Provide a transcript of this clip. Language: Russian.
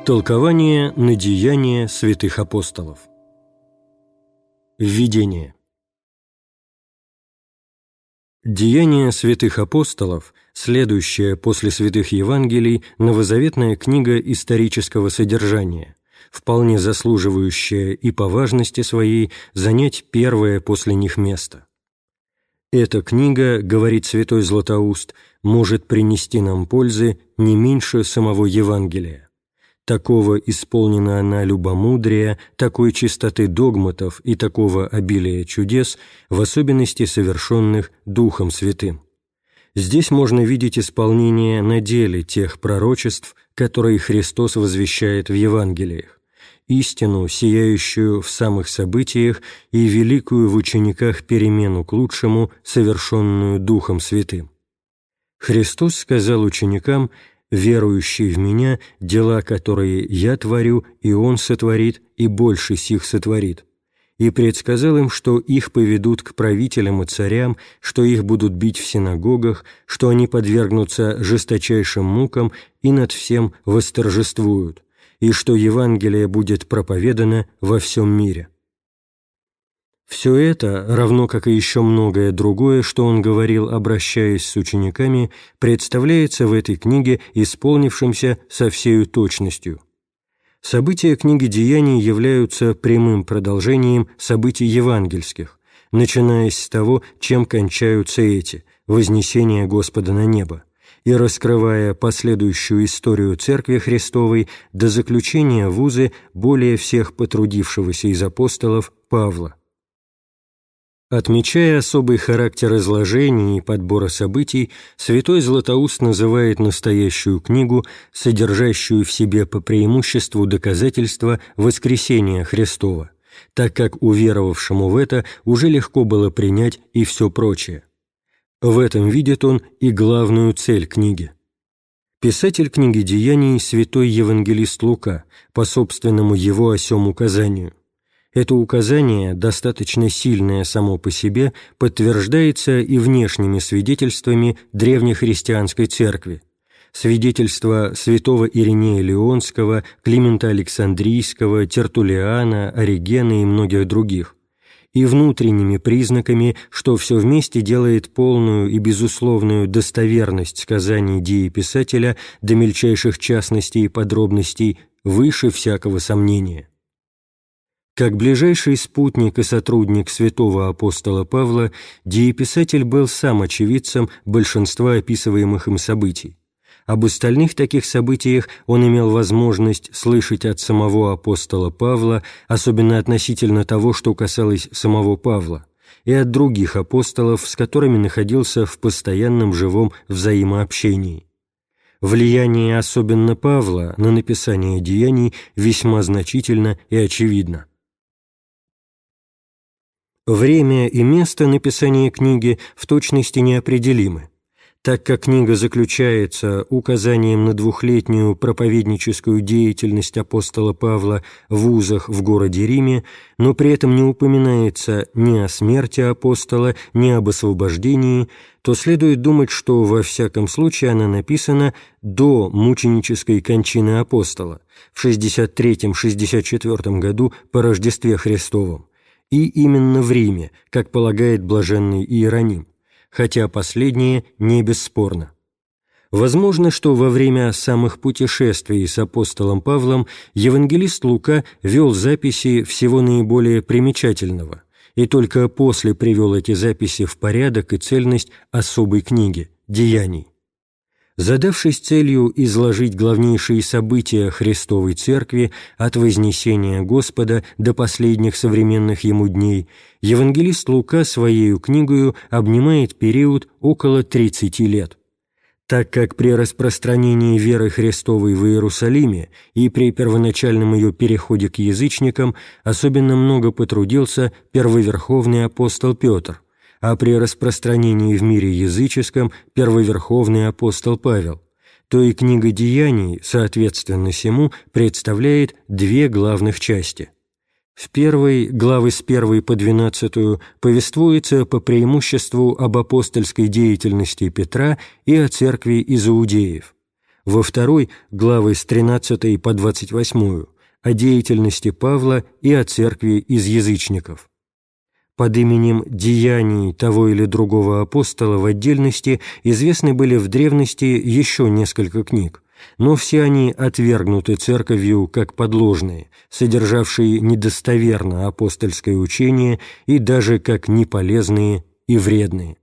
Толкование на деяния святых апостолов. Введение. Деяния святых апостолов, следующая после святых Евангелий, новозаветная книга исторического содержания, вполне заслуживающая и по важности своей занять первое после них место. Эта книга, говорит святой Златоуст, может принести нам пользы не меньше самого Евангелия. Такого исполнена она любомудрия, такой чистоты догматов и такого обилия чудес, в особенности совершенных Духом Святым. Здесь можно видеть исполнение на деле тех пророчеств, которые Христос возвещает в Евангелиях, истину, сияющую в самых событиях и великую в учениках перемену к лучшему, совершенную Духом Святым. Христос сказал ученикам: «Верующий в Меня, дела, которые Я творю, и Он сотворит, и больше сих сотворит». И предсказал им, что их поведут к правителям и царям, что их будут бить в синагогах, что они подвергнутся жесточайшим мукам и над всем восторжествуют, и что Евангелие будет проповедано во всем мире. Все это, равно как и еще многое другое, что он говорил, обращаясь с учениками, представляется в этой книге исполнившимся со всею точностью. События книги Деяний являются прямым продолжением событий евангельских, начиная с того, чем кончаются эти – вознесение Господа на небо, и раскрывая последующую историю Церкви Христовой до заключения в узы более всех потрудившегося из апостолов Павла. Отмечая особый характер изложения и подбора событий, святой Златоуст называет настоящую книгу, содержащую в себе по преимуществу доказательства воскресения Христова, так как уверовавшему в это уже легко было принять и все прочее. В этом видит он и главную цель книги. Писатель книги Деяний – святой евангелист Лука, по собственному его о сем указанию. Это указание, достаточно сильное само по себе, подтверждается и внешними свидетельствами древнехристианской церкви. Свидетельства святого Иринея Леонского, Климента Александрийского, Тертуллиана, Оригена и многих других, и внутренними признаками, что все вместе делает полную и безусловную достоверность сказаний дееписателя до мельчайших частностей и подробностей выше всякого сомнения. Как ближайший спутник и сотрудник святого апостола Павла, дееписатель был сам очевидцем большинства описываемых им событий. Об остальных таких событиях он имел возможность слышать от самого апостола Павла, особенно относительно того, что касалось самого Павла, и от других апостолов, с которыми находился в постоянном живом взаимообщении. Влияние особенно Павла на написание деяний весьма значительно и очевидно. Время и место написания книги в точности неопределимы. Так как книга заключается указанием на двухлетнюю проповедническую деятельность апостола Павла в вузах в городе Риме, но при этом не упоминается ни о смерти апостола, ни об освобождении, то следует думать, что во всяком случае она написана до мученической кончины апостола в 63-64 году по Рождестве Христовом, и именно в Риме, как полагает блаженный Иероним, хотя последнее не бесспорно. Возможно, что во время самых путешествий с апостолом Павлом евангелист Лука вел записи всего наиболее примечательного, и только после привел эти записи в порядок и цельность особой книги «Деяний». Задавшись целью изложить главнейшие события Христовой Церкви от Вознесения Господа до последних современных Ему дней, евангелист Лука своею книгою обнимает период около 30 лет. Так как при распространении веры Христовой в Иерусалиме и при первоначальном ее переходе к язычникам особенно много потрудился первоверховный апостол Петр, а при распространении в мире языческом первоверховный апостол Павел, то и книга Деяний, соответственно сему, представляет две главных части. В первой, главы с 1 по 12, повествуется по преимуществу об апостольской деятельности Петра и о церкви из иудеев. во второй – главы с 13 по 28 о деятельности Павла и о церкви из язычников. Под именем «Деяний того или другого апостола» в отдельности известны были в древности еще несколько книг, но все они отвергнуты церковью как подложные, содержавшие недостоверно апостольское учение и даже как неполезные и вредные.